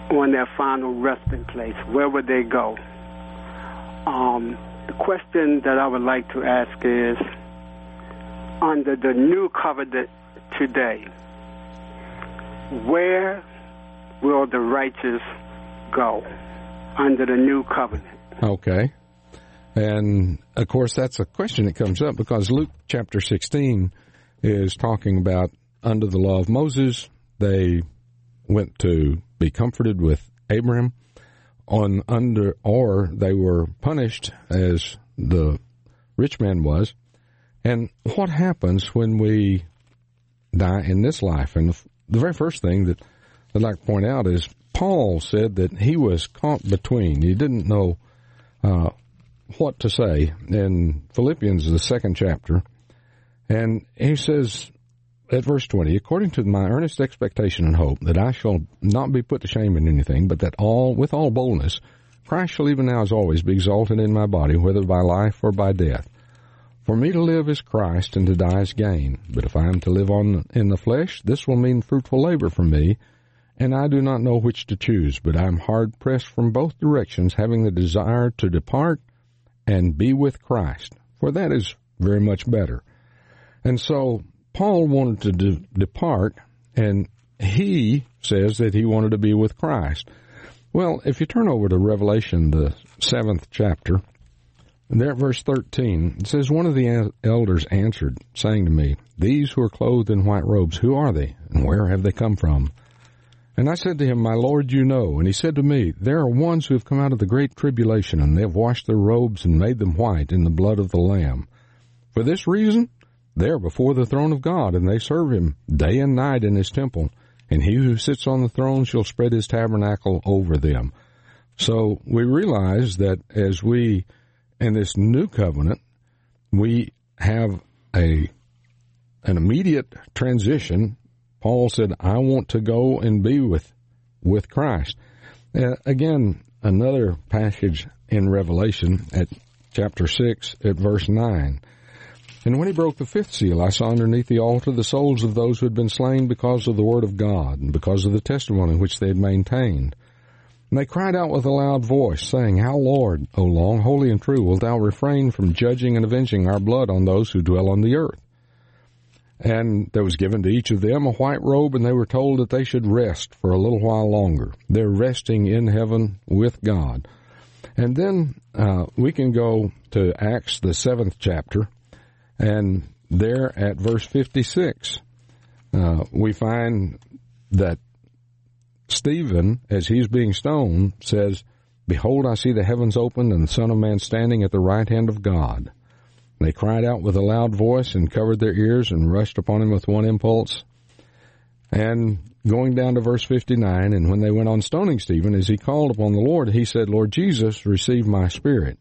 on their final resting place, where would they go? Um, the question that I would like to ask is, under the new covenant today, where will the righteous go under the new covenant? Okay. And, of course, that's a question that comes up because Luke chapter sixteen is talking about under the law of Moses, they went to be comforted with Abraham, on under, or they were punished as the rich man was. And what happens when we die in this life? And the, the very first thing that I'd like to point out is Paul said that he was caught between. He didn't know uh, what to say in Philippians, the second chapter. And he says at verse twenty, according to my earnest expectation and hope that I shall not be put to shame in anything, but that all, with all boldness, Christ shall even now as always be exalted in my body, whether by life or by death. For me to live is Christ, and to die is gain. But if I am to live on in the flesh, this will mean fruitful labor for me, and I do not know which to choose. But I am hard pressed from both directions, having the desire to depart and be with Christ, for that is very much better. And so Paul wanted to de- depart, and he says that he wanted to be with Christ. Well, if you turn over to Revelation, the seventh chapter, and there at verse thirteen, it says, one of the elders answered, saying to me, these who are clothed in white robes, who are they, and where have they come from? And I said to him, my Lord, you know. And he said to me, there are ones who have come out of the great tribulation, and they have washed their robes and made them white in the blood of the Lamb. For this reason, they are before the throne of God, and they serve him day and night in his temple. And he who sits on the throne shall spread his tabernacle over them. So we realize that as we, in this new covenant, we have a an immediate transition. Paul said, I want to go and be with with Christ. Uh, again, another passage in Revelation at chapter six at verse nine. And when he broke the fifth seal, I saw underneath the altar the souls of those who had been slain because of the word of God and because of the testimony which they had maintained. And they cried out with a loud voice, saying, How, Lord, O long, holy, and true, wilt thou refrain from judging and avenging our blood on those who dwell on the earth? And there was given to each of them a white robe, and they were told that they should rest for a little while longer. They're resting in heaven with God. And then uh, we can go to Acts, the seventh chapter, and there at verse fifty-six, uh, we find that Stephen, as he's being stoned, says, Behold, I see the heavens opened and the Son of Man standing at the right hand of God. They cried out with a loud voice and covered their ears and rushed upon him with one impulse. And going down to verse fifty-nine, and when they went on stoning Stephen, as he called upon the Lord, he said, Lord Jesus, receive my spirit.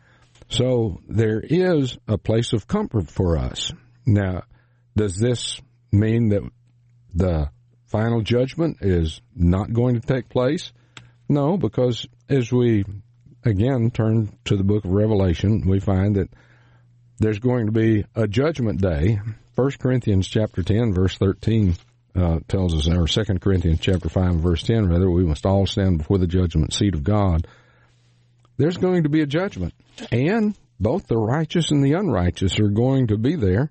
So there is a place of comfort for us. Now, does this mean that the final judgment is not going to take place? No, because as we, again, turn to the book of Revelation, we find that there's going to be a judgment day. First Corinthians chapter ten, verse thirteen uh, tells us, or Second Corinthians chapter five, verse ten, rather, we must all stand before the judgment seat of God. There's going to be a judgment, and both the righteous and the unrighteous are going to be there.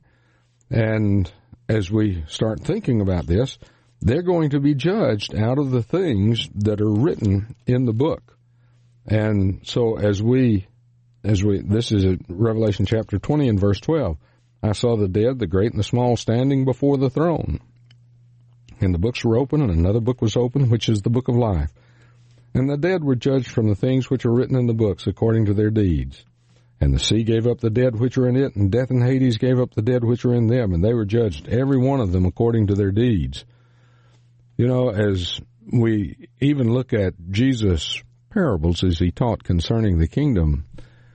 And as we start thinking about this, they're going to be judged out of the things that are written in the book. And so as we, as we, this is Revelation chapter twenty and verse twelve, I saw the dead, the great and the small, standing before the throne. And the books were open, and another book was open, which is the book of life. And the dead were judged from the things which are written in the books according to their deeds. And the sea gave up the dead which are in it, and death and Hades gave up the dead which are in them, and they were judged, every one of them, according to their deeds. You know, as we even look at Jesus' parables as he taught concerning the kingdom,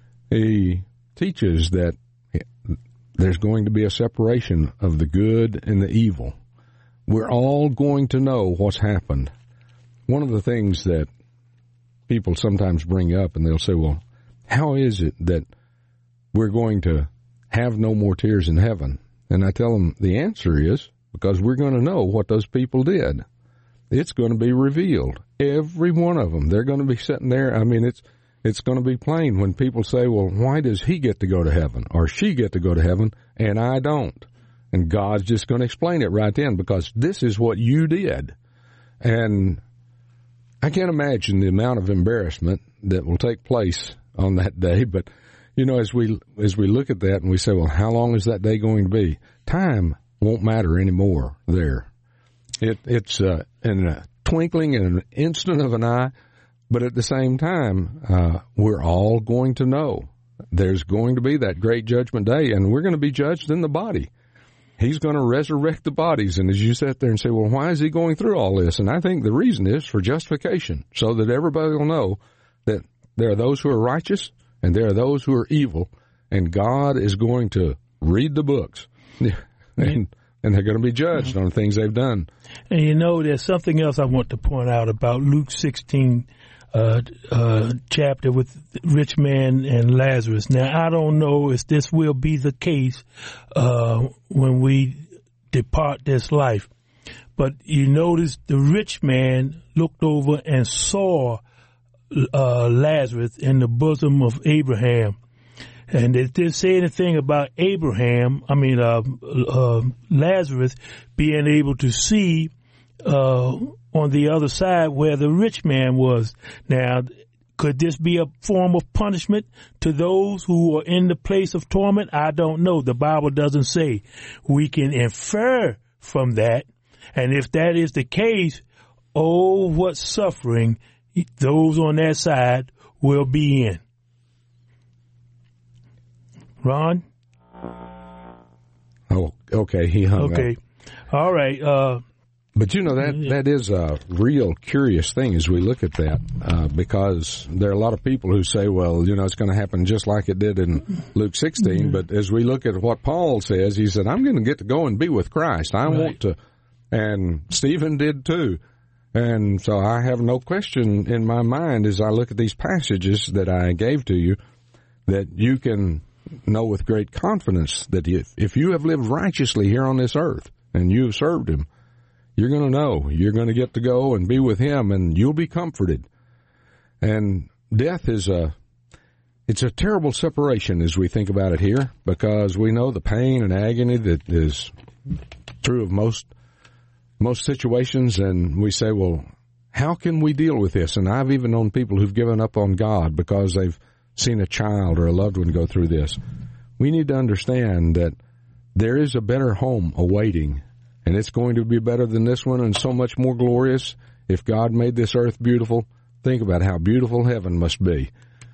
he teaches that there's going to be a separation of the good and the evil. We're all going to know what's happened. One of the things that people sometimes bring up, and they'll say, well, how is it that we're going to have no more tears in heaven? And I tell them the answer is because we're going to know what those people did. it's going to be revealed. Every one of them. They're going to be sitting there. I mean, it's it's going to be plain when people say, well, why does he get to go to heaven or she get to go to heaven and I don't? And God's just going to explain it right then, because this is what you did. And I can't imagine the amount of embarrassment that will take place on that day. But, you know, as we as we look at that and we say, well, how long is that day going to be? Time won't matter anymore there. It, it's uh, in a twinkling, in an instant of an eye. But at the same time, uh, we're all going to know there's going to be that great judgment day, and we're going to be judged in the body. He's going to resurrect the bodies. And as you sit there and say, well, why is he going through all this? And I think the reason is for justification, so that everybody will know that there are those who are righteous and there are those who are evil, and God is going to read the books, and, and they're going to be judged on the things they've done. And you know, there's something else I want to point out about Luke sixteen uh, uh, chapter with rich man and Lazarus. Now, I don't know if this will be the case uh, when we depart this life, but you notice the rich man looked over and saw uh, Lazarus in the bosom of Abraham. And it didn't say anything about Abraham, I mean, uh, uh, Lazarus being able to see uh, on the other side where the rich man was. Now, could this be a form of punishment to those who are in the place of torment? I don't know. The Bible doesn't say. We can infer from that. And if that is the case, oh, what suffering those on that side will be in. Ron? Oh, okay. He hung okay. up. Okay. All right. Uh, but, you know, that that is a real curious thing as we look at that, uh, because there are a lot of people who say, well, you know, it's going to happen just like it did in Luke sixteen. Mm-hmm. But as we look at what Paul says, he said, I'm going to get to go and be with Christ. I right. want to. And Stephen did too. And so I have no question in my mind as I look at these passages that I gave to you that you can know with great confidence that if, if you have lived righteously here on this earth and you have served him, you're going to know you're going to get to go and be with him, and you'll be comforted. And death is a, it's a terrible separation as we think about it here, because we know the pain and agony that is true of most, most situations. And we say, well, how can we deal with this? And I've even known people who've given up on God because they've seen a child or a loved one go through this. We need to understand that there is a better home awaiting, and it's going to be better than this one and so much more glorious. If God made this earth beautiful, think about how beautiful heaven must be.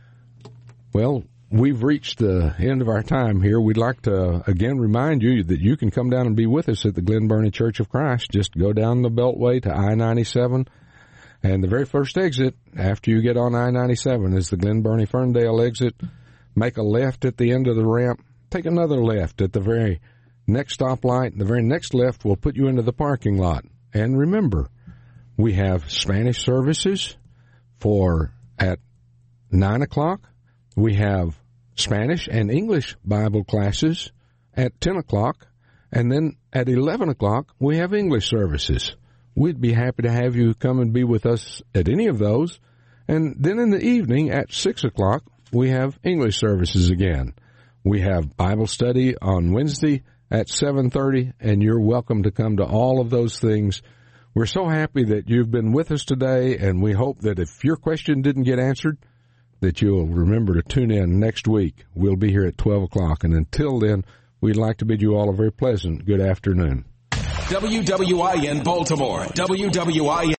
Well, we've reached the end of our time here. We'd like to again remind you that you can come down and be with us at the Glen Burnie Church of Christ. Just go down the Beltway to I ninety-seven. And the very first exit after you get on I ninety-seven is the Glen Burnie Ferndale exit. Make a left at the end of the ramp. Take another left at the very next stoplight. The very next left will put you into the parking lot. And remember, we have Spanish services for at nine o'clock. We have Spanish and English Bible classes at ten o'clock. And then at eleven o'clock, we have English services. We'd be happy to have you come and be with us at any of those. And then in the evening at six o'clock, we have English services again. We have Bible study on Wednesday at seven thirty, and you're welcome to come to all of those things. We're so happy that you've been with us today, and we hope that if your question didn't get answered, that you'll remember to tune in next week. We'll be here at twelve o'clock, and until then, we'd like to bid you all a very pleasant good afternoon. W W I N Baltimore, W W I N